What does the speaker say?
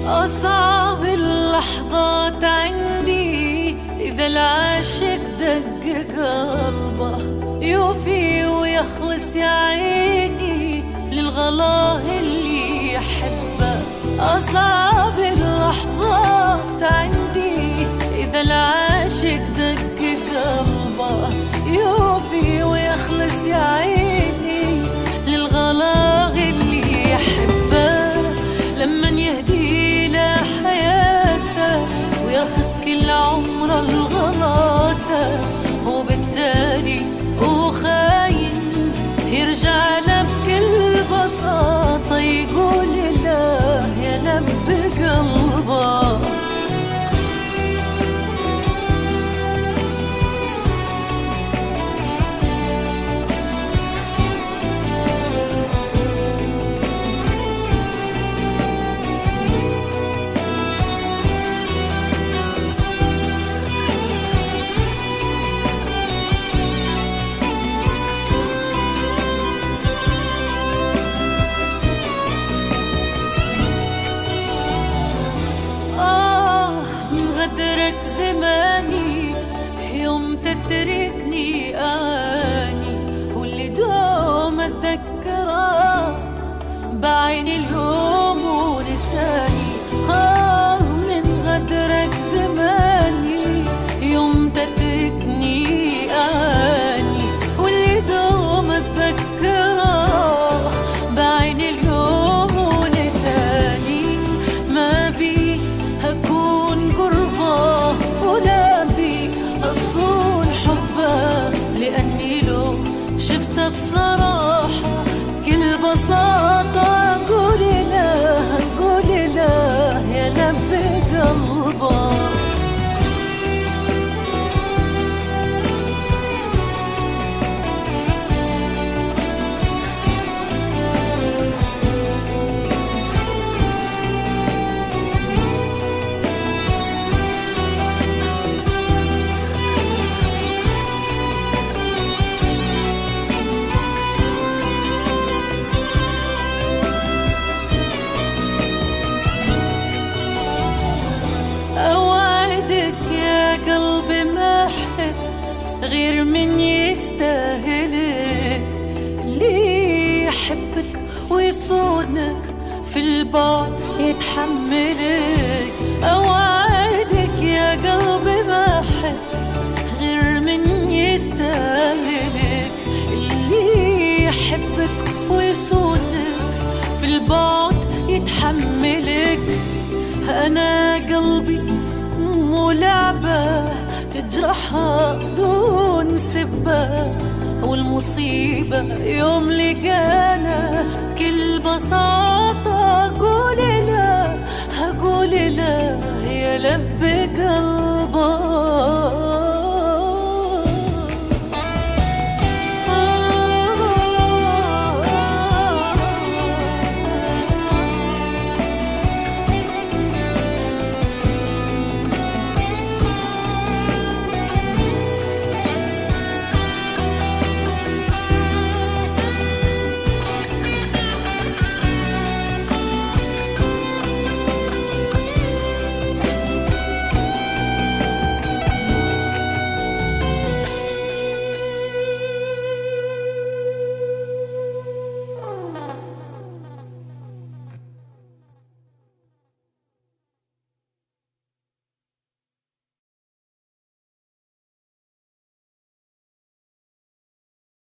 أصعب اللحظات عندي إذا العاشق دق قلبه، يوفي ويخلص يا عيني للغلا اللي يحبه. أصعب اللحظات عندي إذا العاشق دق قلبه، يوفي ويخلص يا عيني للغلا اللي يحبه. لمن يهدي له حياته ويرخص كل عمره الغلاطة، وبالتالي هو خاين يرجع له بكل بساطة يقول له يا لب قلبه. غدرك زماني يوم تتركني أني، واللي دوم أتذكره بعين اليوم ولساني. من غدرك زماني يوم تتركني أني، واللي دوم أتذكره بعين اليوم ولساني. ما بي هكون قربه ولا بي أصون حبه، لأني لو شفته بصراحة بكل بساطة قولي له يا لب قلبه. غير من يستاهلك، اللي يحبك ويصونك في البعد يتحملك. أوعدك يا قلبي ما أحب غير من يستاهلك، اللي يحبك ويصونك في البعد يتحملك. أنا قلبي مو لعبة تجرحها دون سبة، والمصيبة يوم لقانا كل بساطة قولي له يا لب قلبي.